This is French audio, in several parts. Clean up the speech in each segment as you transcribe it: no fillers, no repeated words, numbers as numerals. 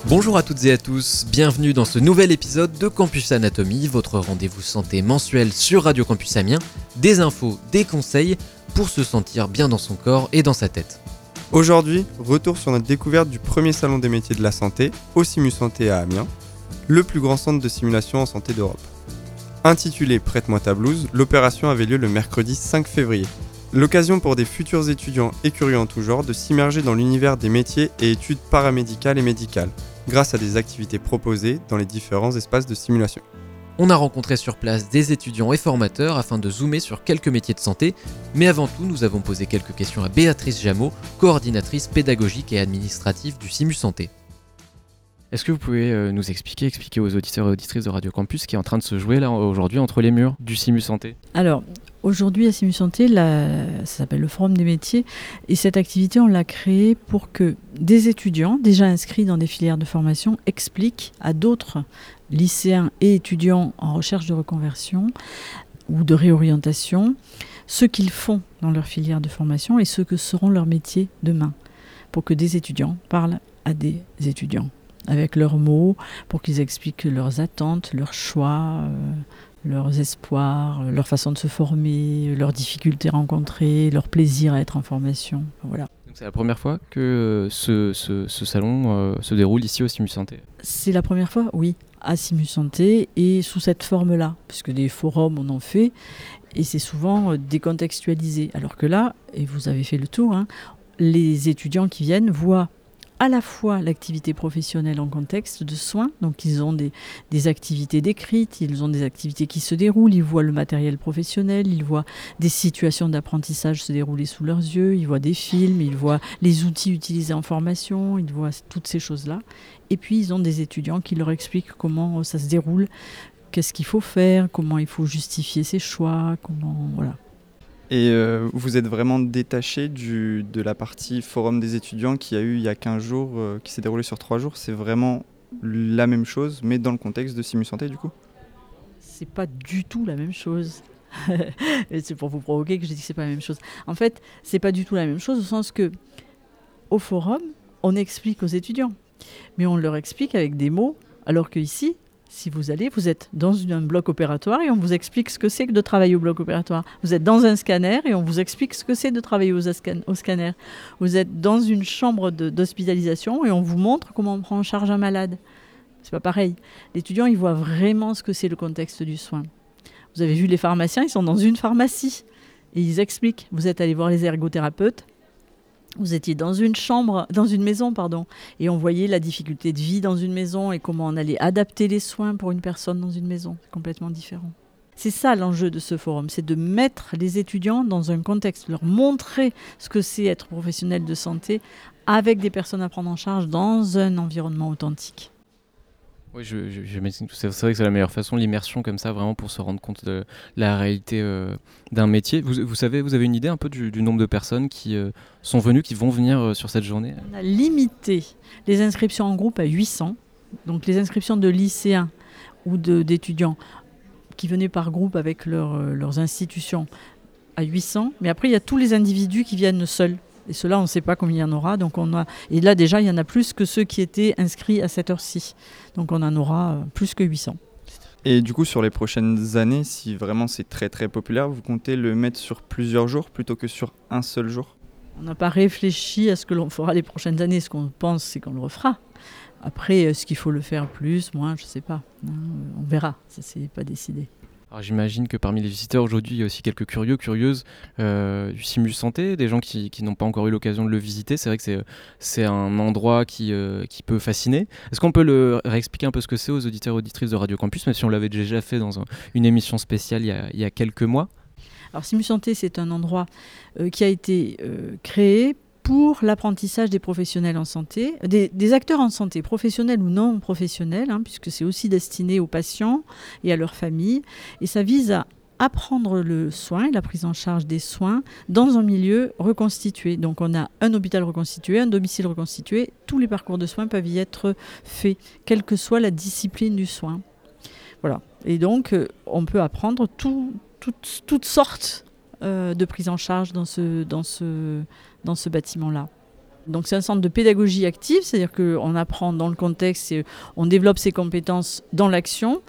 Bonjour à toutes et à tous, bienvenue dans ce nouvel épisode de Campus Anatomie, votre rendez-vous santé mensuel sur Radio Campus Amiens, des infos, des conseils pour se sentir bien dans son corps et dans sa tête. Aujourd'hui, retour sur notre découverte du premier salon des métiers de la santé, au Simu Santé à Amiens, le plus grand centre de simulation en santé d'Europe. Intitulé « Prête-moi ta blouse », l'opération avait lieu le mercredi 5 février. L'occasion pour des futurs étudiants et curieux en tout genre de s'immerger dans l'univers des métiers et études paramédicales et médicales, grâce à des activités proposées dans les différents espaces de simulation. On a rencontré sur place des étudiants et formateurs afin de zoomer sur quelques métiers de santé, mais avant tout, nous avons posé quelques questions à Béatrice Jameau, coordinatrice pédagogique et administrative du Simu Santé. Est-ce que vous pouvez nous expliquer aux auditeurs et auditrices de Radio Campus ce qui est en train de se jouer là aujourd'hui entre les murs du Simu Santé ? Alors, aujourd'hui à Simu Santé, ça s'appelle le Forum des métiers, et cette activité, on l'a créée pour que des étudiants déjà inscrits dans des filières de formation expliquent à d'autres lycéens et étudiants en recherche de reconversion ou de réorientation ce qu'ils font dans leur filière de formation et ce que seront leurs métiers demain, pour que des étudiants parlent à des étudiants avec leurs mots, pour qu'ils expliquent leurs attentes, leurs choix, leurs espoirs, leur façon de se former, leurs difficultés rencontrées, leur plaisir à être en formation. Voilà. Donc c'est la première fois que ce salon se déroule ici au Simu Santé ? C'est la première fois, oui, à Simu Santé et sous cette forme-là, puisque des forums on en fait et c'est souvent décontextualisé. Alors que là, et vous avez fait le tour, les étudiants qui viennent voient à la fois l'activité professionnelle en contexte de soins, donc ils ont des activités décrites, ils ont des activités qui se déroulent, ils voient le matériel professionnel, ils voient des situations d'apprentissage se dérouler sous leurs yeux, ils voient des films, ils voient les outils utilisés en formation, ils voient toutes ces choses-là. Et puis ils ont des étudiants qui leur expliquent comment ça se déroule, qu'est-ce qu'il faut faire, comment il faut justifier ses choix, voilà. Et vous êtes vraiment détaché de la partie forum des étudiants qui a eu il y a 15 jours, qui s'est déroulé sur 3 jours. C'est vraiment la même chose, mais dans le contexte de Simu Santé du coup ? C'est pas du tout la même chose. Et c'est pour vous provoquer que je dis que c'est pas la même chose. En fait, c'est pas du tout la même chose au sens que au forum, on explique aux étudiants, mais on leur explique avec des mots, alors qu'ici, si vous êtes dans un bloc opératoire et on vous explique ce que c'est que de travailler au bloc opératoire. Vous êtes dans un scanner et on vous explique ce que c'est de travailler au scanner. Vous êtes dans une chambre d'hospitalisation et on vous montre comment on prend en charge un malade. C'est pas pareil. L'étudiant, il voit vraiment ce que c'est le contexte du soin. Vous avez vu les pharmaciens, ils sont dans une pharmacie et ils expliquent. Vous êtes allé voir les ergothérapeutes. Vous étiez dans une maison, et on voyait la difficulté de vie dans une maison et comment on allait adapter les soins pour une personne dans une maison. C'est complètement différent. C'est ça l'enjeu de ce forum, c'est de mettre les étudiants dans un contexte, leur montrer ce que c'est être professionnel de santé avec des personnes à prendre en charge dans un environnement authentique. Oui, j'imagine que c'est vrai que c'est la meilleure façon, l'immersion comme ça, vraiment pour se rendre compte de la réalité d'un métier. Vous avez une idée un peu du nombre de personnes qui sont venues, qui vont venir sur cette journée ? On a limité les inscriptions en groupe à 800, donc les inscriptions de lycéens ou d'étudiants qui venaient par groupe avec leurs institutions à 800, mais après il y a tous les individus qui viennent seuls. Et ceux-là, on ne sait pas combien il y en aura. Et là, déjà, il y en a plus que ceux qui étaient inscrits à cette heure-ci. Donc, on en aura plus que 800. Et du coup, sur les prochaines années, si vraiment c'est très très populaire, vous comptez le mettre sur plusieurs jours plutôt que sur un seul jour ? On n'a pas réfléchi à ce que l'on fera les prochaines années. Ce qu'on pense, c'est qu'on le refera. Après, est-ce qu'il faut le faire plus, moins, je ne sais pas. On verra. Ça, c'est pas décidé. Alors j'imagine que parmi les visiteurs aujourd'hui, il y a aussi quelques curieuses du Simu Santé, des gens qui n'ont pas encore eu l'occasion de le visiter. C'est vrai que c'est un endroit qui peut fasciner. Est-ce qu'on peut le réexpliquer un peu ce que c'est aux auditeurs et auditrices de Radio Campus, même si on l'avait déjà fait dans une émission spéciale il y a quelques mois ? Alors Simu Santé, c'est un endroit qui a été créé pour l'apprentissage des professionnels en santé, des acteurs en santé, professionnels ou non professionnels, puisque c'est aussi destiné aux patients et à leurs familles. Et ça vise à apprendre le soin et la prise en charge des soins dans un milieu reconstitué. Donc on a un hôpital reconstitué, un domicile reconstitué. Tous les parcours de soins peuvent y être faits, quelle que soit la discipline du soin. Voilà. Et donc on peut apprendre toutes sortes de prise en charge dans ce bâtiment-là. Donc c'est un centre de pédagogie active, c'est-à-dire qu'on apprend dans le contexte, et on développe ses compétences dans l'action.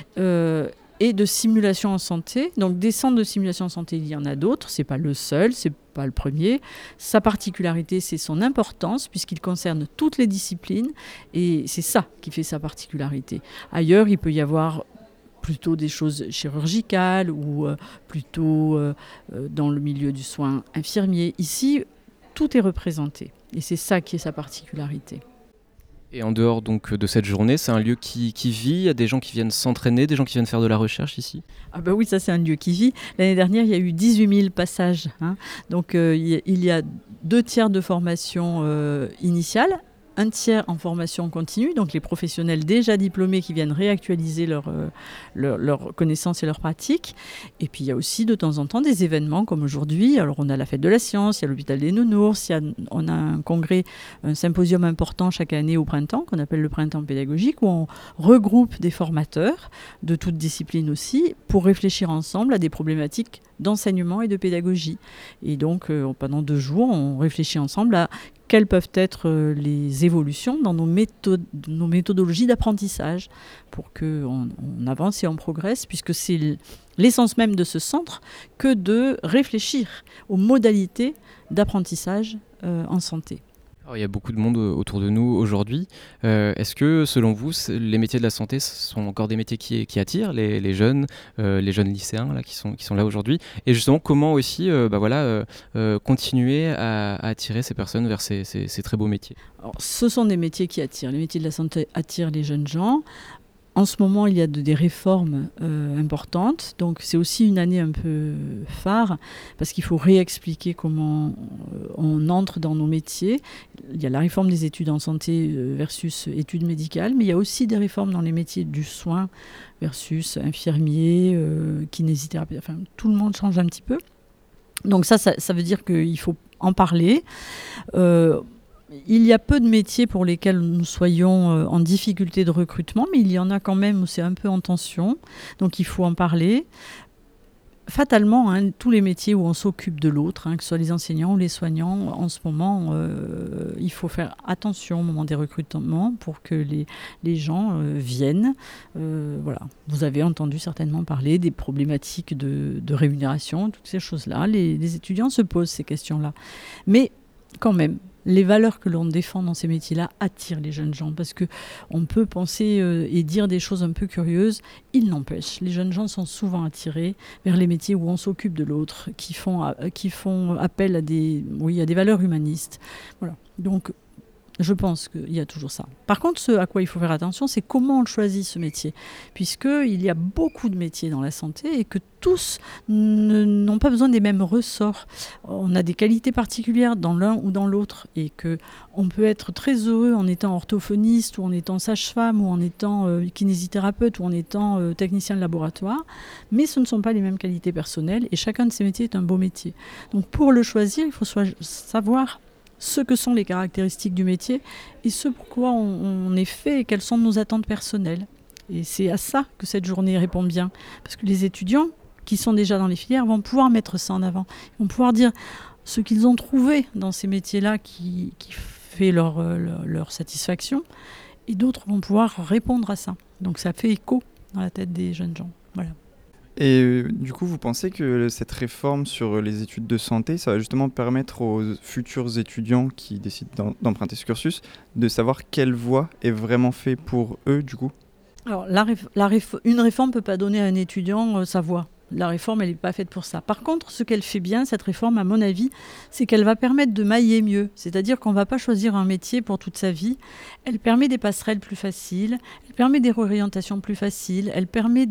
Et de simulation en santé. Donc des centres de simulation en santé, il y en a d'autres, c'est pas le seul, c'est pas le premier. Sa particularité, c'est son importance, puisqu'il concerne toutes les disciplines, et c'est ça qui fait sa particularité. Ailleurs, il peut y avoir plutôt des choses chirurgicales ou plutôt dans le milieu du soin infirmier. Ici, tout est représenté, et c'est ça qui est sa particularité. Et en dehors donc de cette journée, c'est un lieu qui vit, il y a des gens qui viennent s'entraîner, des gens qui viennent faire de la recherche ici? Ah bah oui, ça c'est un lieu qui vit. L'année dernière, il y a eu 18 000 passages. Donc il y a 2/3 de formation initiale, 1/3 en formation continue, donc les professionnels déjà diplômés qui viennent réactualiser leurs connaissances et leurs pratiques. Et puis il y a aussi de temps en temps des événements comme aujourd'hui. Alors on a la fête de la science, il y a l'hôpital des nounours, on a un congrès, un symposium important chaque année au printemps qu'on appelle le printemps pédagogique, où on regroupe des formateurs de toutes disciplines aussi pour réfléchir ensemble à des problématiques d'enseignement et de pédagogie. Et donc pendant 2 jours, on réfléchit ensemble à quelles peuvent être les évolutions dans nos méthodologies d'apprentissage pour qu'on avance et on progresse, puisque c'est l'essence même de ce centre que de réfléchir aux modalités d'apprentissage en santé. Alors, il y a beaucoup de monde autour de nous aujourd'hui. Est-ce que, selon vous, les métiers de la santé sont encore des métiers qui attirent les jeunes lycéens là, qui sont là aujourd'hui? Et justement, comment aussi continuer à attirer ces personnes vers ces très beaux métiers? Alors, ce sont des métiers qui attirent. Les métiers de la santé attirent les jeunes gens. En ce moment, il y a des réformes importantes. Donc, c'est aussi une année un peu phare parce qu'il faut réexpliquer comment on entre dans nos métiers. Il y a la réforme des études en santé versus études médicales, mais il y a aussi des réformes dans les métiers du soin versus infirmiers, kinésithérapeutes. Enfin, tout le monde change un petit peu. Donc ça veut dire qu'il faut en parler. Il y a peu de métiers pour lesquels nous soyons en difficulté de recrutement, mais il y en a quand même où c'est un peu en tension, donc il faut en parler. Fatalement, tous les métiers où on s'occupe de l'autre, que ce soit les enseignants ou les soignants, en ce moment, il faut faire attention au moment des recrutements pour que les gens viennent. Voilà. Vous avez entendu certainement parler des problématiques de rémunération, toutes ces choses-là. Les étudiants se posent ces questions-là. Mais quand même, les valeurs que l'on défend dans ces métiers-là attirent les jeunes gens, parce qu'on peut penser et dire des choses un peu curieuses. Il n'empêche, les jeunes gens sont souvent attirés vers les métiers où on s'occupe de l'autre, qui font appel à des valeurs humanistes. Voilà. Donc, je pense qu'il y a toujours ça. Par contre, ce à quoi il faut faire attention, c'est comment on choisit ce métier. Puisqu'il y a beaucoup de métiers dans la santé et que tous n'ont pas besoin des mêmes ressorts. On a des qualités particulières dans l'un ou dans l'autre. Et qu'on peut être très heureux en étant orthophoniste ou en étant sage-femme ou en étant kinésithérapeute ou en étant technicien de laboratoire. Mais ce ne sont pas les mêmes qualités personnelles et chacun de ces métiers est un beau métier. Donc pour le choisir, il faut savoir ce que sont les caractéristiques du métier et ce pourquoi on est fait et quelles sont nos attentes personnelles. Et c'est à ça que cette journée répond bien. Parce que les étudiants qui sont déjà dans les filières vont pouvoir mettre ça en avant. Ils vont pouvoir dire ce qu'ils ont trouvé dans ces métiers-là qui fait leur satisfaction. Et d'autres vont pouvoir répondre à ça. Donc ça fait écho dans la tête des jeunes gens. Voilà. Et du coup, vous pensez que cette réforme sur les études de santé, ça va justement permettre aux futurs étudiants qui décident d'emprunter ce cursus de savoir quelle voie est vraiment faite pour eux, du coup? Alors, une réforme ne peut pas donner à un étudiant sa voie. La réforme, elle n'est pas faite pour ça. Par contre, ce qu'elle fait bien, cette réforme, à mon avis, c'est qu'elle va permettre de mailler mieux. C'est-à-dire qu'on ne va pas choisir un métier pour toute sa vie. Elle permet des passerelles plus faciles, elle permet des réorientations plus faciles, elle permet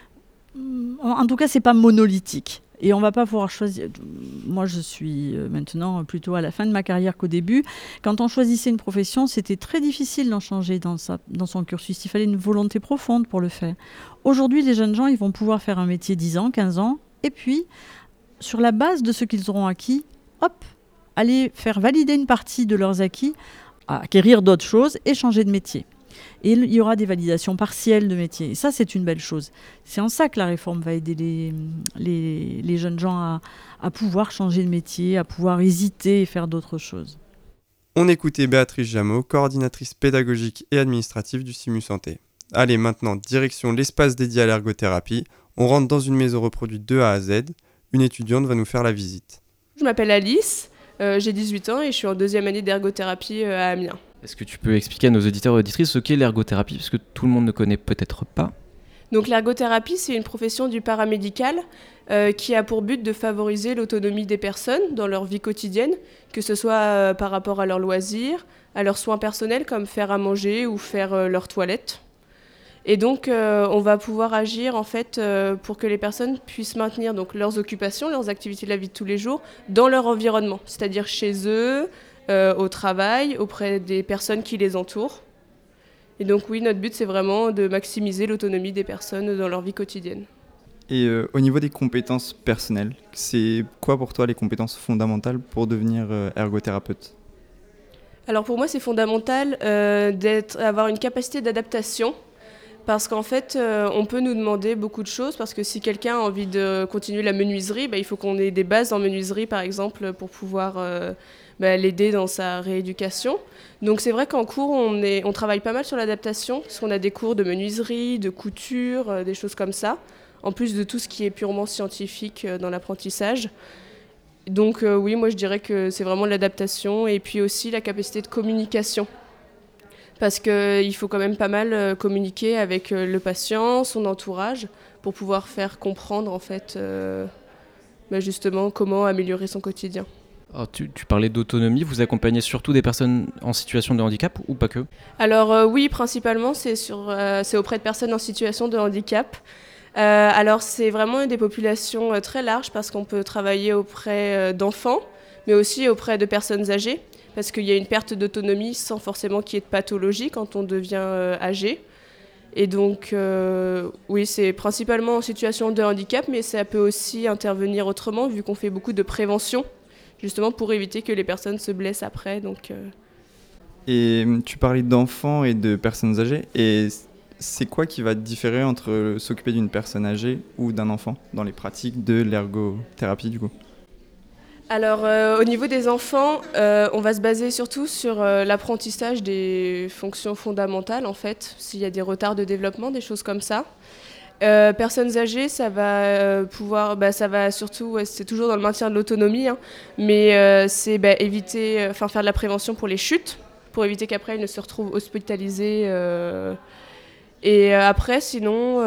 En tout cas, c'est pas monolithique. Et on va pas pouvoir choisir. Moi, je suis maintenant plutôt à la fin de ma carrière qu'au début. Quand on choisissait une profession, c'était très difficile d'en changer dans son cursus. Il fallait une volonté profonde pour le faire. Aujourd'hui, les jeunes gens, ils vont pouvoir faire un métier 10 ans, 15 ans. Et puis, sur la base de ce qu'ils auront acquis, aller faire valider une partie de leurs acquis, acquérir d'autres choses et changer de métier. Et il y aura des validations partielles de métiers. Et ça, c'est une belle chose. C'est en ça que la réforme va aider les jeunes gens à pouvoir changer de métier, à pouvoir hésiter et faire d'autres choses. On écoutait Béatrice Jameau, coordinatrice pédagogique et administrative du SIMU Santé. Allez, maintenant, direction l'espace dédié à l'ergothérapie. On rentre dans une maison reproduite de A à Z. Une étudiante va nous faire la visite. Je m'appelle Alice, j'ai 18 ans et je suis en 2e année d'ergothérapie à Amiens. Est-ce que tu peux expliquer à nos auditeurs et auditrices ce qu'est l'ergothérapie, parce que tout le monde ne connaît peut-être pas? Donc l'ergothérapie, c'est une profession du paramédical qui a pour but de favoriser l'autonomie des personnes dans leur vie quotidienne, que ce soit par rapport à leurs loisirs, à leurs soins personnels comme faire à manger ou faire leur toilette. Et donc on va pouvoir agir en fait pour que les personnes puissent maintenir donc leurs occupations, leurs activités de la vie de tous les jours dans leur environnement, c'est-à-dire chez eux, au travail, auprès des personnes qui les entourent. Et donc oui, notre but c'est vraiment de maximiser l'autonomie des personnes dans leur vie quotidienne. Et au niveau des compétences personnelles, c'est quoi pour toi les compétences fondamentales pour devenir ergothérapeute? Alors pour moi c'est fondamental d'avoir une capacité d'adaptation. Parce qu'en fait, on peut nous demander beaucoup de choses, parce que si quelqu'un a envie de continuer la menuiserie, il faut qu'on ait des bases en menuiserie, par exemple, pour pouvoir l'aider dans sa rééducation. Donc c'est vrai qu'en cours, on travaille pas mal sur l'adaptation, parce qu'on a des cours de menuiserie, de couture, des choses comme ça, en plus de tout ce qui est purement scientifique dans l'apprentissage. Donc oui, moi je dirais que c'est vraiment l'adaptation, et puis aussi la capacité de communication. Parce qu'il faut quand même pas mal communiquer avec le patient, son entourage, pour pouvoir faire comprendre en fait, justement comment améliorer son quotidien. Alors, tu parlais d'autonomie, vous accompagnez surtout des personnes en situation de handicap ou pas que? Alors oui, principalement c'est auprès de personnes en situation de handicap. Alors c'est vraiment des populations très larges parce qu'on peut travailler auprès d'enfants, mais aussi auprès de personnes âgées. Parce qu'il y a une perte d'autonomie sans forcément qu'il y ait de pathologie quand on devient âgé. Et donc, oui, c'est principalement en situation de handicap, mais ça peut aussi intervenir autrement, vu qu'on fait beaucoup de prévention, justement pour éviter que les personnes se blessent après. Donc, Et tu parlais d'enfants et de personnes âgées, et c'est quoi qui va différer entre s'occuper d'une personne âgée ou d'un enfant dans les pratiques de l'ergothérapie du coup? Alors, au niveau des enfants, on va se baser surtout sur l'apprentissage des fonctions fondamentales, en fait, s'il y a des retards de développement, des choses comme ça. Personnes âgées, ça va ça va surtout, c'est toujours dans le maintien de l'autonomie, hein, mais c'est éviter, faire de la prévention pour les chutes, pour éviter qu'après ils ne se retrouvent hospitalisés. Et après, sinon,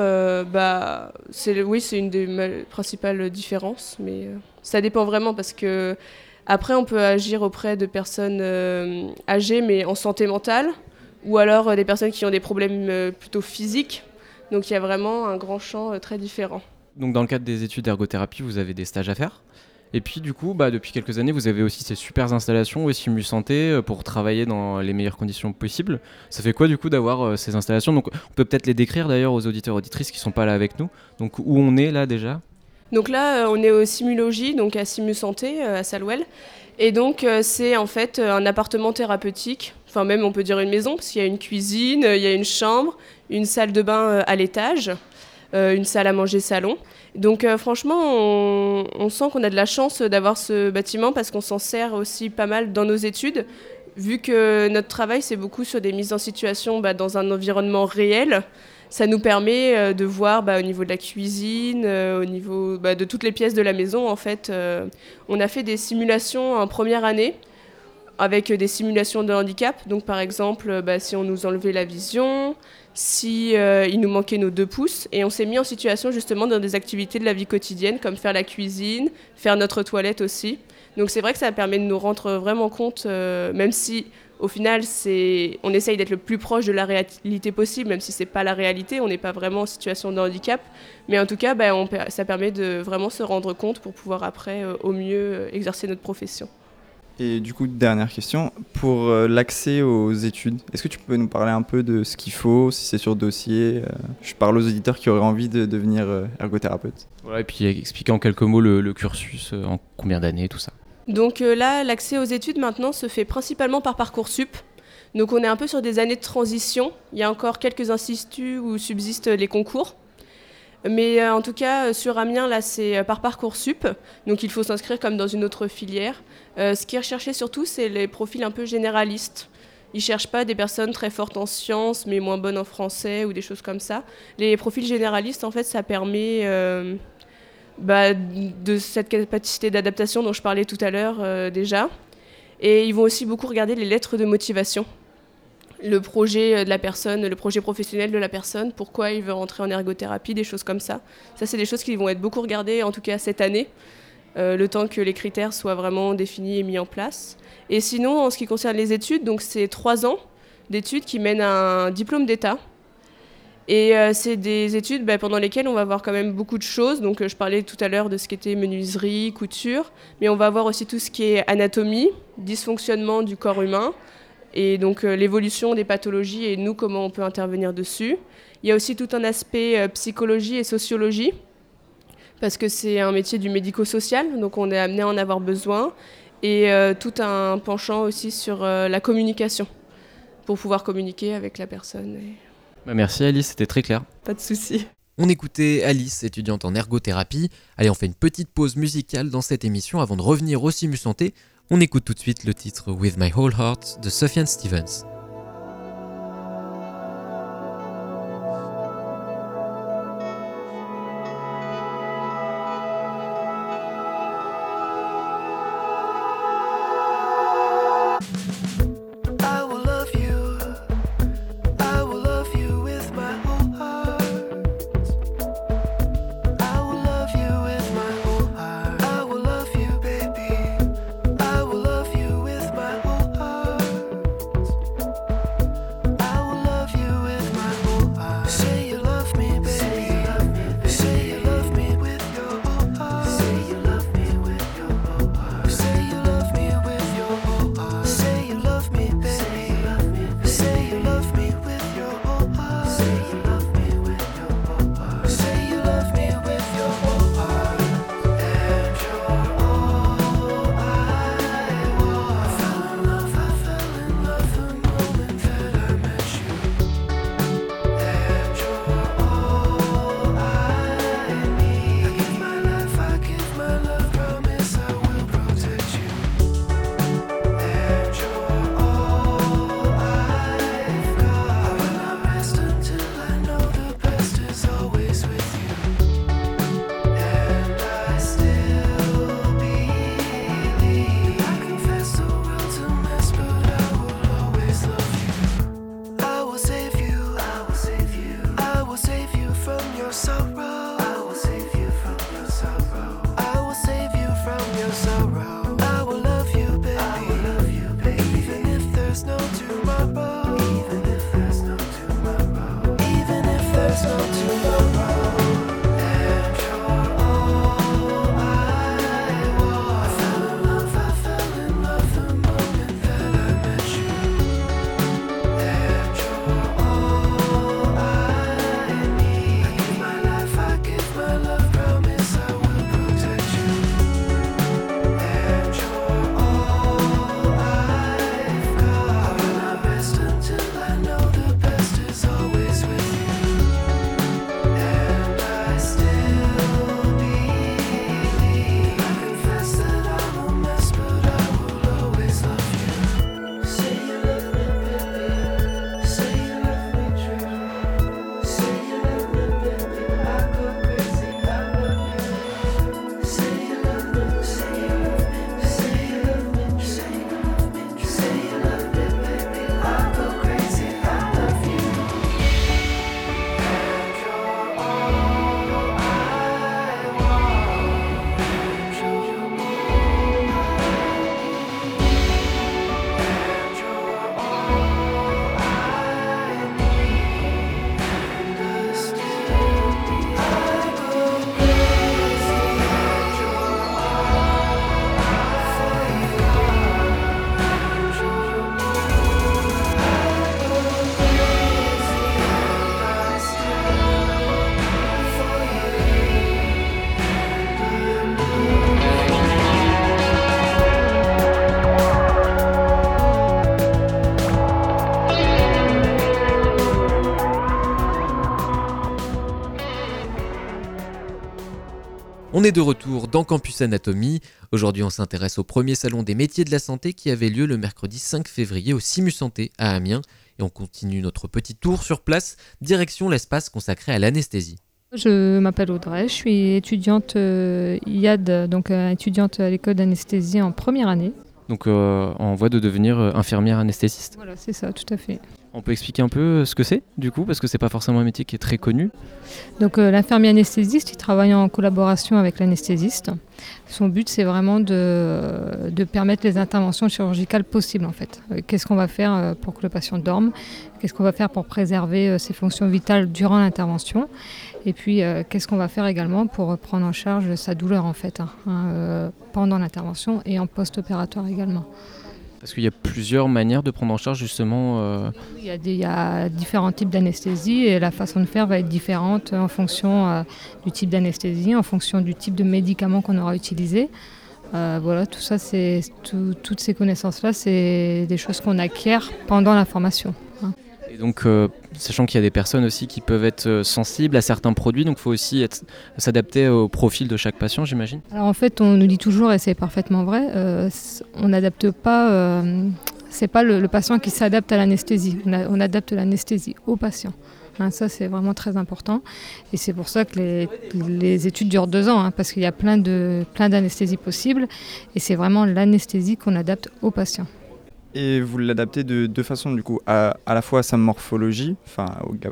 c'est une des principales différences, mais ça dépend vraiment parce que après, on peut agir auprès de personnes âgées, mais en santé mentale, ou alors des personnes qui ont des problèmes plutôt physiques. Donc il y a vraiment un grand champ très différent. Donc dans le cadre des études d'ergothérapie, vous avez des stages à faire. Et puis du coup, depuis quelques années, vous avez aussi ces super installations au SIMU Santé pour travailler dans les meilleures conditions possibles. Ça fait quoi du coup d'avoir ces installations? Donc on peut peut-être les décrire d'ailleurs aux auditeurs et auditrices qui ne sont pas là avec nous. Donc où on est là déjà? Donc là, on est au Simulogie, donc à SIMU Santé, à Salouel. Et donc c'est en fait un appartement thérapeutique, enfin même on peut dire une maison, parce qu'il y a une cuisine, il y a une chambre, une salle de bain à l'étage, une salle à manger salon. Donc franchement, on sent qu'on a de la chance d'avoir ce bâtiment parce qu'on s'en sert aussi pas mal dans nos études, vu que notre travail c'est beaucoup sur des mises en situation dans un environnement réel. Ça nous permet de voir au niveau de la cuisine, au niveau de toutes les pièces de la maison. En fait, on a fait des simulations en première année avec des simulations de handicap. Donc par exemple, si on nous enlevait la vision, si il nous manquait nos 2 pouces, et on s'est mis en situation justement dans des activités de la vie quotidienne comme faire la cuisine, faire notre toilette aussi. Donc c'est vrai que ça permet de nous rendre vraiment compte, même si au final on essaye d'être le plus proche de la réalité possible, même si c'est pas la réalité, on n'est pas vraiment en situation de handicap, mais en tout cas ça permet de vraiment se rendre compte pour pouvoir après au mieux exercer notre profession. Et du coup, dernière question, pour l'accès aux études, est-ce que tu peux nous parler un peu de ce qu'il faut, si c'est sur dossier? Je parle aux auditeurs qui auraient envie de devenir ergothérapeute. Voilà, et puis expliquer en quelques mots le cursus, en combien d'années, tout ça. Donc là, l'accès aux études maintenant se fait principalement par Parcoursup. Donc on est un peu sur des années de transition. Il y a encore quelques instituts où subsistent les concours. Mais en tout cas, sur Amiens, là, c'est par Parcoursup. Donc il faut s'inscrire comme dans une autre filière. Ce qui est recherché surtout, c'est les profils un peu généralistes. Ils ne cherchent pas des personnes très fortes en sciences, mais moins bonnes en français ou des choses comme ça. Les profils généralistes, en fait, ça permet de cette capacité d'adaptation dont je parlais tout à l'heure déjà. Et ils vont aussi beaucoup regarder les lettres de motivation. Le projet de la personne, le projet professionnel de la personne, pourquoi il veut rentrer en ergothérapie, des choses comme ça. Ça, c'est des choses qui vont être beaucoup regardées, en tout cas cette année, le temps que les critères soient vraiment définis et mis en place. Et sinon, en ce qui concerne les études, donc c'est 3 ans d'études qui mènent à un diplôme d'État. Et c'est des études pendant lesquelles on va voir quand même beaucoup de choses. Donc je parlais tout à l'heure de ce qui était menuiserie, couture, mais on va voir aussi tout ce qui est anatomie, dysfonctionnement du corps humain, et donc l'évolution des pathologies et nous, comment on peut intervenir dessus. Il y a aussi tout un aspect psychologie et sociologie, parce que c'est un métier du médico-social, donc on est amené à en avoir besoin, et tout un penchant aussi sur la communication, pour pouvoir communiquer avec la personne. Merci Alice, c'était très clair. Pas de souci. On écoutait Alice, étudiante en ergothérapie. Allez, on fait une petite pause musicale dans cette émission avant de revenir au Simu Santé. On écoute tout de suite le titre With My Whole Heart de Sufjan Stevens. On est de retour dans Campus Anatomie. Aujourd'hui, on s'intéresse au premier salon des métiers de la santé qui avait lieu le mercredi 5 février au CIMU Santé à Amiens. Et on continue notre petit tour sur place, direction l'espace consacré à l'anesthésie. Je m'appelle Audrey, je suis étudiante IAD, donc étudiante à l'école d'anesthésie en première année. Donc en voie de devenir infirmière anesthésiste. Voilà, c'est ça, tout à fait. On peut expliquer un peu ce que c'est du coup, parce que c'est pas forcément un métier qui est très connu. Donc l'infirmier anesthésiste, il travaille en collaboration avec l'anesthésiste. Son but, c'est vraiment de permettre les interventions chirurgicales possibles en fait. Qu'est-ce qu'on va faire pour que le patient dorme ? Qu'est-ce qu'on va faire pour préserver ses fonctions vitales durant l'intervention ? Et puis qu'est-ce qu'on va faire également pour prendre en charge sa douleur en fait, pendant l'intervention et en post-opératoire également. Parce qu'il y a plusieurs manières de prendre en charge justement. Il y a différents types d'anesthésie et la façon de faire va être différente en fonction du type d'anesthésie, en fonction du type de médicament qu'on aura utilisé. Voilà, tout ça, toutes ces connaissances-là, c'est des choses qu'on acquiert pendant la formation. Et donc, sachant qu'il y a des personnes aussi qui peuvent être sensibles à certains produits, donc il faut aussi s'adapter au profil de chaque patient, j'imagine. Alors en fait, on nous dit toujours, et c'est parfaitement vrai, on n'adapte pas, c'est pas le patient qui s'adapte à l'anesthésie, on adapte l'anesthésie au patient. Ça, c'est vraiment très important. Et c'est pour ça que les études durent 2 ans, parce qu'il y a plein d'anesthésies possibles. Et c'est vraiment l'anesthésie qu'on adapte au patient. Et vous l'adaptez de deux façons, du coup, à la fois à sa morphologie, enfin,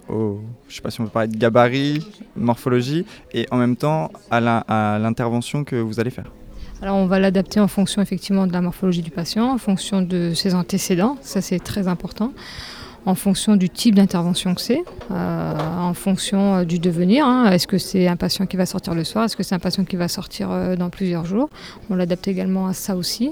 je sais pas si on peut parler de gabarit, morphologie, et en même temps à l'intervention que vous allez faire. Alors on va l'adapter en fonction effectivement de la morphologie du patient, en fonction de ses antécédents, ça c'est très important, en fonction du type d'intervention que c'est, en fonction du devenir. Est-ce que c'est un patient qui va sortir le soir, est-ce que c'est un patient qui va sortir dans plusieurs jours. On l'adapte également à ça aussi.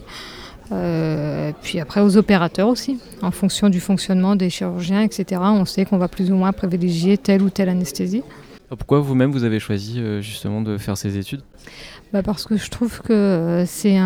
Puis après aux opérateurs aussi, en fonction du fonctionnement des chirurgiens, etc. On sait qu'on va plus ou moins privilégier telle ou telle anesthésie. Pourquoi vous-même vous avez choisi justement de faire ces études ? Parce que je trouve que c'est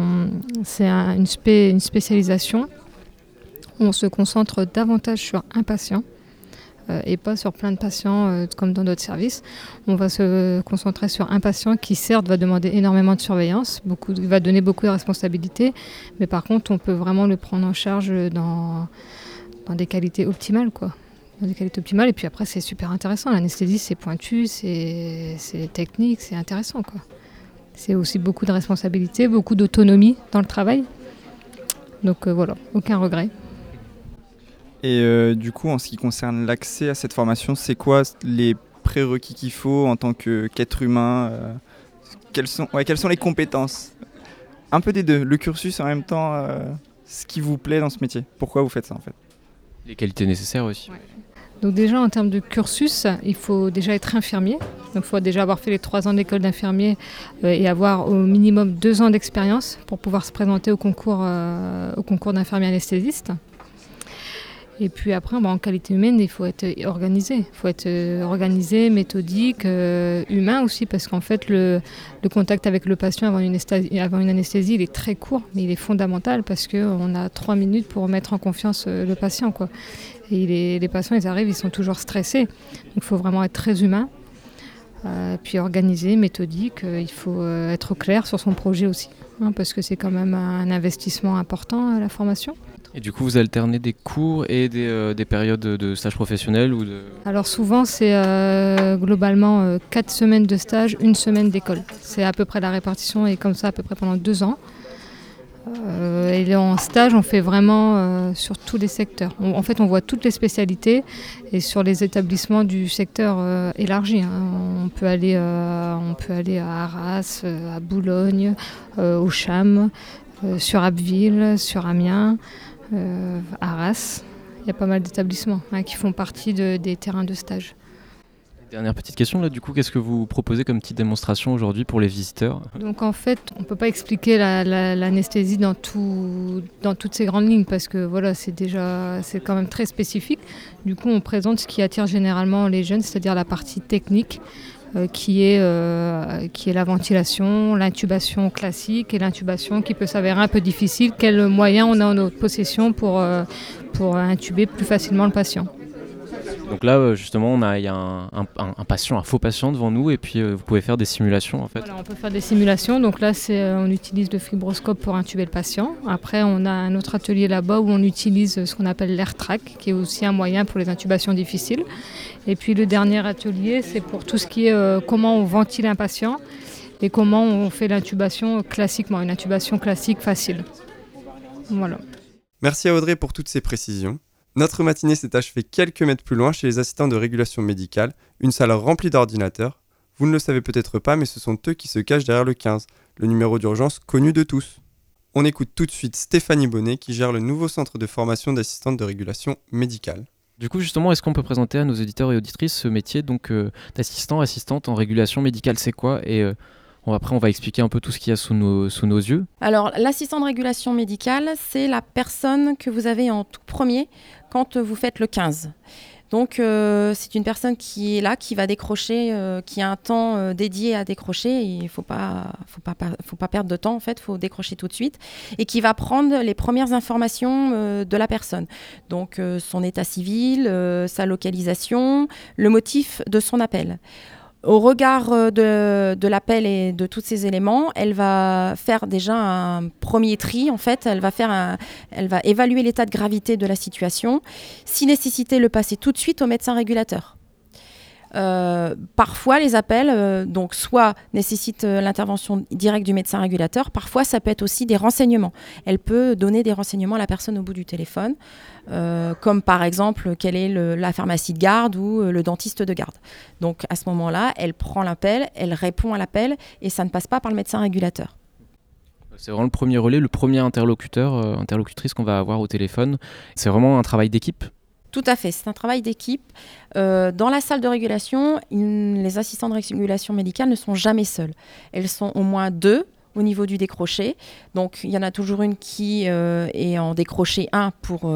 une spécialisation où on se concentre davantage sur un patient et pas sur plein de patients comme dans d'autres services. On va se concentrer sur un patient qui certes va demander énormément de surveillance, va donner beaucoup de responsabilités, mais par contre on peut vraiment le prendre en charge dans des qualités optimales, quoi. Dans des qualités optimales, et puis après c'est super intéressant. L'anesthésie c'est pointu, c'est technique, c'est intéressant, quoi. C'est aussi beaucoup de responsabilités, beaucoup d'autonomie dans le travail. Donc voilà, aucun regret. Et du coup, en ce qui concerne l'accès à cette formation, c'est quoi les prérequis qu'il faut en tant qu'être humain quelles sont les compétences ? Un peu des deux, le cursus en même temps, ce qui vous plaît dans ce métier. Pourquoi vous faites ça en fait ? Les qualités nécessaires aussi. Ouais. Donc déjà en termes de cursus, il faut déjà être infirmier. Donc il faut déjà avoir fait les 3 ans d'école d'infirmier et avoir au minimum 2 ans d'expérience pour pouvoir se présenter au concours d'infirmier anesthésiste. Et puis après, en qualité humaine, il faut être organisé. Il faut être organisé, méthodique, humain aussi, parce qu'en fait, le contact avec le patient avant une anesthésie, il est très court, mais il est fondamental parce qu'on a 3 minutes pour mettre en confiance le patient, quoi. Et les patients, ils arrivent, ils sont toujours stressés. Donc il faut vraiment être très humain, puis organisé, méthodique. Il faut être clair sur son projet aussi, parce que c'est quand même un investissement important, la formation. Et du coup, vous alternez des cours et des périodes de stage professionnel ou de... Alors souvent, c'est globalement 4 semaines de stage, 1 semaine d'école. C'est à peu près la répartition et comme ça à peu près pendant 2 ans. Et en stage, on fait vraiment sur tous les secteurs. En fait, on voit toutes les spécialités et sur les établissements du secteur élargi. On peut aller à Arras, à Boulogne, au Cham, sur Abbeville, sur Amiens. Arras, il y a pas mal d'établissements qui font partie des terrains de stage. Dernière petite question, là, du coup, qu'est-ce que vous proposez comme petite démonstration aujourd'hui pour les visiteurs ? Donc en fait, on ne peut pas expliquer l'anesthésie dans toutes ces grandes lignes parce que voilà, c'est quand même très spécifique. Du coup, on présente ce qui attire généralement les jeunes, c'est-à-dire la partie technique, qui est la ventilation, l'intubation classique et l'intubation qui peut s'avérer un peu difficile. Quels moyens on a en notre possession pour intuber plus facilement le patient. Donc là, justement, il y a un patient, un faux patient devant nous, et puis vous pouvez faire des simulations en fait. Voilà, on peut faire des simulations. Donc là, on utilise le fibroscope pour intuber le patient. Après, on a un autre atelier là-bas où on utilise ce qu'on appelle l'AirTrack, qui est aussi un moyen pour les intubations difficiles. Et puis le dernier atelier, c'est pour tout ce qui est comment on ventile un patient et comment on fait l'intubation classiquement, une intubation classique facile. Voilà. Merci à Audrey pour toutes ces précisions. Notre matinée s'est achevée quelques mètres plus loin chez les assistants de régulation médicale, une salle remplie d'ordinateurs. Vous ne le savez peut-être pas, mais ce sont eux qui se cachent derrière le 15, le numéro d'urgence connu de tous. On écoute tout de suite Stéphanie Bonnet qui gère le nouveau centre de formation d'assistante de régulation médicale. Du coup, justement, est-ce qu'on peut présenter à nos auditeurs et auditrices ce métier donc, assistante en régulation médicale, c'est quoi? Et après, on va expliquer un peu tout ce qu'il y a sous nos yeux. Alors, l'assistant de régulation médicale, c'est la personne que vous avez en tout premier quand vous faites le 15. Donc, c'est une personne qui est là, qui va décrocher, qui a un temps dédié à décrocher. Il ne faut pas perdre de temps, en fait, il faut décrocher tout de suite. Et qui va prendre les premières informations de la personne. Donc, son état civil, sa localisation, le motif de son appel. Au regard de l'appel et de tous ces éléments, elle va faire déjà un premier tri. En fait, elle va évaluer l'état de gravité de la situation. Si nécessité, le passer tout de suite au médecin régulateur. Parfois, les appels, donc soit nécessitent l'intervention directe du médecin régulateur. Parfois, ça peut être aussi des renseignements. Elle peut donner des renseignements à la personne au bout du téléphone, comme par exemple quelle est la pharmacie de garde ou le dentiste de garde. Donc à ce moment-là, elle prend l'appel, elle répond à l'appel et ça ne passe pas par le médecin régulateur. C'est vraiment le premier relais, le premier interlocutrice qu'on va avoir au téléphone. C'est vraiment un travail d'équipe. Tout à fait, c'est un travail d'équipe. Dans la salle de régulation, les assistants de régulation médicale ne sont jamais seuls. Elles sont au moins 2 au niveau du décroché. Donc, il y en a toujours une qui est en décroché 1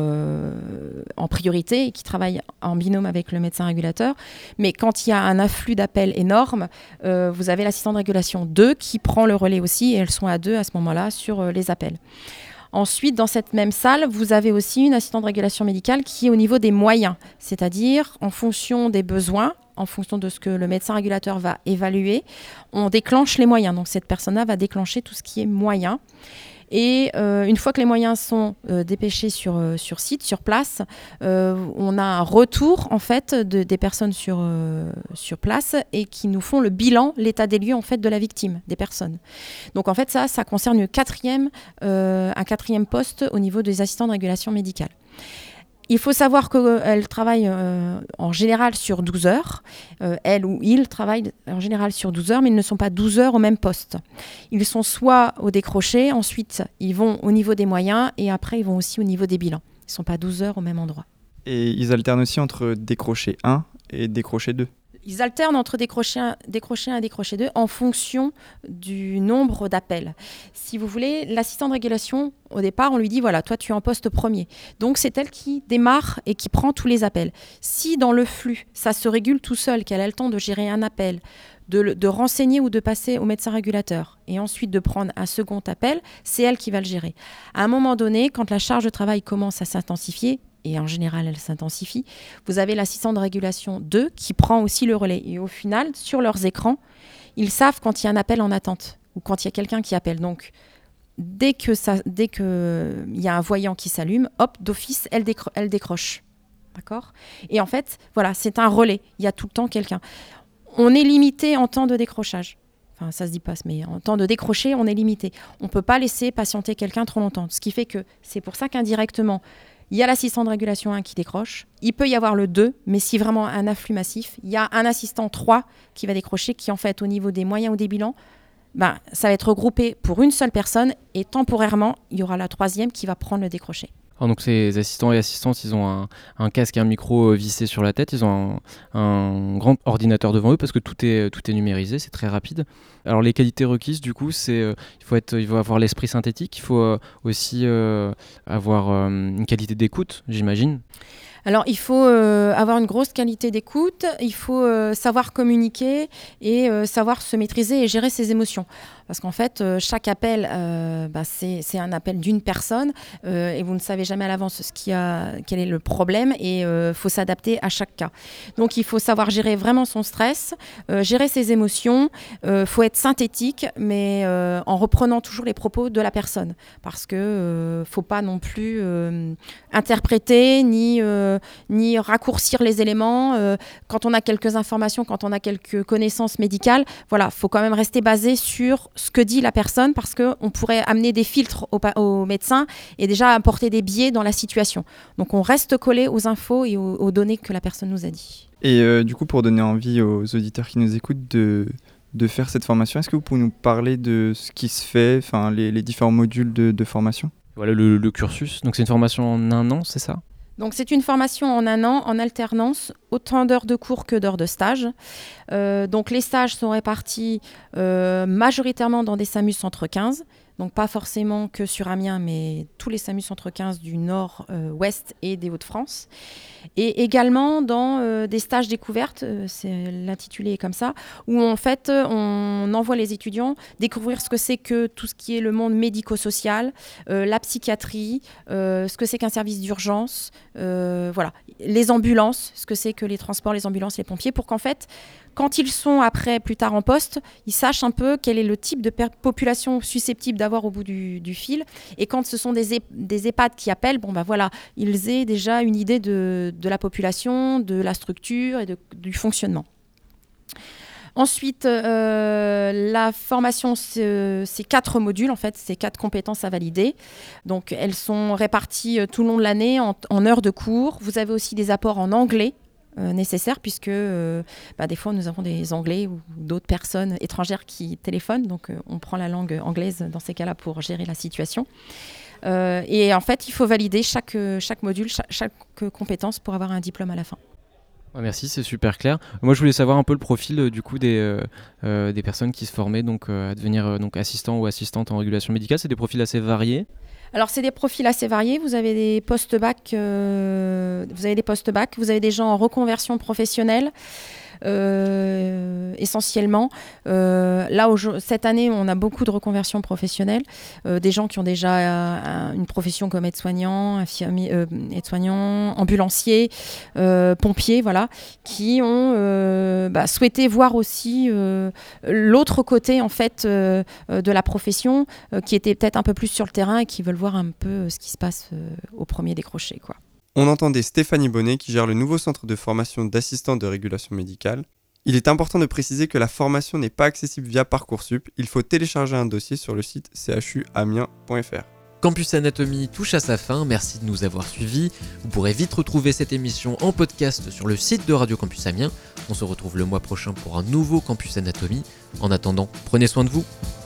en priorité et qui travaille en binôme avec le médecin régulateur. Mais quand il y a un afflux d'appels énorme, vous avez l'assistant de régulation 2 qui prend le relais aussi et elles sont à 2 à ce moment-là sur les appels. Ensuite, dans cette même salle, vous avez aussi une assistante de régulation médicale qui est au niveau des moyens, c'est-à-dire en fonction des besoins, en fonction de ce que le médecin régulateur va évaluer, on déclenche les moyens. Donc cette personne-là va déclencher tout ce qui est moyen. Et une fois que les moyens sont dépêchés sur site, sur place, on a un retour en fait des personnes sur place et qui nous font le bilan, l'état des lieux en fait de la victime, des personnes. Donc en fait ça concerne un quatrième poste au niveau des assistants de régulation médicale. Il faut savoir qu'elle travaille en général sur 12 heures. Elle ou il travaille en général sur 12 heures, mais ils ne sont pas 12 heures au même poste. Ils sont soit au décroché, ensuite ils vont au niveau des moyens et après ils vont aussi au niveau des bilans. Ils ne sont pas 12 heures au même endroit. Et ils alternent aussi entre décroché 1 et décroché 2. Ils alternent entre décroché 1 et décroché 2 en fonction du nombre d'appels. Si vous voulez, l'assistant de régulation, au départ, on lui dit, voilà, toi tu es en poste premier. Donc c'est elle qui démarre et qui prend tous les appels. Si dans le flux, ça se régule tout seul, qu'elle a le temps de gérer un appel, de renseigner ou de passer au médecin régulateur et ensuite de prendre un second appel, c'est elle qui va le gérer. À un moment donné, quand la charge de travail commence à s'intensifier, et en général elle s'intensifie, vous avez l'assistant de régulation 2 qui prend aussi le relais. Et au final, sur leurs écrans, ils savent quand il y a un appel en attente ou quand il y a quelqu'un qui appelle. Donc, dès qu'il y a un voyant qui s'allume, hop, d'office, elle décroche. D'accord ? Et en fait, voilà, c'est un relais. Il y a tout le temps quelqu'un. On est limité en temps de décrochage. Enfin, ça se dit pas, mais en temps de décrocher, on est limité. On ne peut pas laisser patienter quelqu'un trop longtemps. Ce qui fait que c'est pour ça qu'indirectement, il y a l'assistant de régulation 1 qui décroche. Il peut y avoir le 2, mais si vraiment un afflux massif, il y a un assistant 3 qui va décrocher, qui en fait au niveau des moyens ou des bilans, ça va être regroupé pour une seule personne et temporairement, il y aura la troisième qui va prendre le décroché. Alors donc ces assistants et assistantes, ils ont un casque et un micro vissé sur la tête, ils ont un grand ordinateur devant eux parce que tout est numérisé, c'est très rapide. Alors les qualités requises du coup, c'est il faut avoir l'esprit synthétique, il faut aussi avoir une qualité d'écoute, j'imagine. Alors, il faut avoir une grosse qualité d'écoute, il faut savoir communiquer et savoir se maîtriser et gérer ses émotions. Parce qu'en fait, chaque appel, c'est un appel d'une personne et vous ne savez jamais à l'avance quel est le problème et il faut s'adapter à chaque cas. Donc, il faut savoir gérer vraiment son stress, gérer ses émotions. Il faut être synthétique, mais en reprenant toujours les propos de la personne. Parce qu'il ne faut pas non plus interpréter ni raccourcir les éléments. Quand on a quelques informations, quand on a quelques connaissances médicales, voilà, faut quand même rester basé sur ce que dit la personne parce qu'on pourrait amener des filtres au médecin et déjà apporter des biais dans la situation. Donc on reste collé aux infos et aux données que la personne nous a dit. Et du coup, pour donner envie aux auditeurs qui nous écoutent de faire cette formation, est-ce que vous pouvez nous parler de ce qui se fait, enfin les différents modules de formation ? Voilà le cursus. Donc c'est une formation en 1 an, c'est ça ? Donc c'est une formation en 1 an, en alternance, autant d'heures de cours que d'heures de stage. Donc les stages sont répartis majoritairement dans des SAMU Centre 15, donc pas forcément que sur Amiens, mais tous les SAMU Centre 15 du Nord, Ouest et des Hauts-de-France. Et également dans des stages découvertes, c'est l'intitulé est comme ça, où en fait on envoie les étudiants découvrir ce que c'est que tout ce qui est le monde médico-social, la psychiatrie, ce que c'est qu'un service d'urgence, voilà, les ambulances, ce que c'est que les transports, les ambulances, les pompiers, pour qu'en fait, quand ils sont après, plus tard en poste, ils sachent un peu quel est le type de population susceptible d'avoir au bout du fil. Et quand ce sont des EHPAD qui appellent, voilà, ils aient déjà une idée de la population, de la structure et du fonctionnement. Ensuite, la formation, c'est 4 modules, en fait, c'est 4 compétences à valider. Donc, elles sont réparties tout le long de l'année en heures de cours. Vous avez aussi des apports en anglais nécessaires, puisque des fois, nous avons des Anglais ou d'autres personnes étrangères qui téléphonent. Donc, on prend la langue anglaise dans ces cas-là pour gérer la situation. Et en fait, il faut valider chaque module, chaque compétence pour avoir un diplôme à la fin. Merci, c'est super clair. Moi, je voulais savoir un peu le profil du coup des personnes qui se formaient donc à devenir donc assistant ou assistante en régulation médicale. C'est des profils assez variés. Alors, c'est des profils assez variés. Vous avez des post-bac, vous avez des gens en reconversion professionnelle. Essentiellement. Cette année, on a beaucoup de reconversions professionnelles, des gens qui ont déjà une profession comme aide-soignant, ambulancier, pompier, voilà, qui ont souhaité voir aussi l'autre côté en fait de la profession, qui était peut-être un peu plus sur le terrain et qui veulent voir un peu ce qui se passe au premier décroché, quoi. On entendait Stéphanie Bonnet qui gère le nouveau centre de formation d'assistants de régulation médicale. Il est important de préciser que la formation n'est pas accessible via Parcoursup, il faut télécharger un dossier sur le site chuamiens.fr. Campus Anatomie touche à sa fin, merci de nous avoir suivis. Vous pourrez vite retrouver cette émission en podcast sur le site de Radio Campus Amiens. On se retrouve le mois prochain pour un nouveau Campus Anatomie. En attendant, prenez soin de vous.